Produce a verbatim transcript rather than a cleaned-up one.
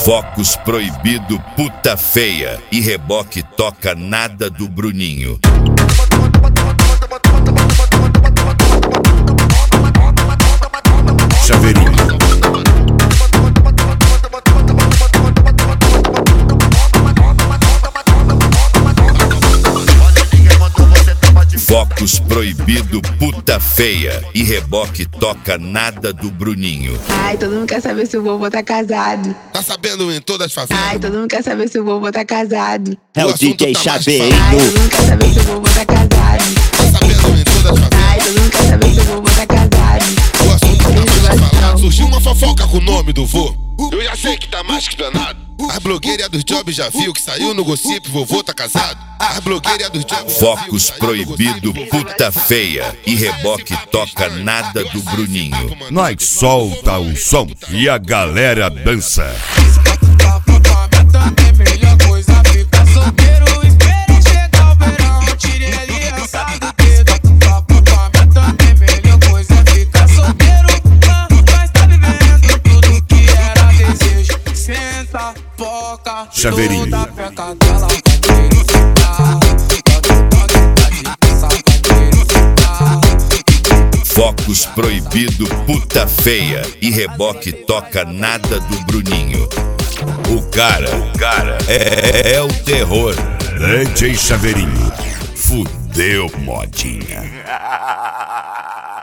Focos proibido, puta feia. E reboque toca nada do Bruninho. Chaveirinho. Focos proibido, puta feia. E reboque toca nada do Bruninho. Ai, todo mundo quer saber se o vovô tá casado. Tá sabendo em todas as favelas? Ai, todo mundo quer saber se o vovô tá casado. É o, o D J tá Chaveirinho. Ai, todo mundo quer saber se o vovô tá casado. Tá sabendo em todas as favelas? Ai, todo mundo quer saber se o vovô tá casado. O assunto tá mais pra falar. Surgiu uma fofoca com o nome do vô. Eu já sei que tá mais que danado. As blogueiras dos jobs já viu que saiu no gossip, vovô tá casado. As blogueiras dos jobs Focos proibido, puta feia. E reboque toca nada do Bruninho. Nós solta o som e a galera dança. Chaveirinho. Focos proibido, puta feia. E reboque toca nada do Bruninho. O cara, o cara é, é o terror. D J Chaveirinho. Fudeu, modinha.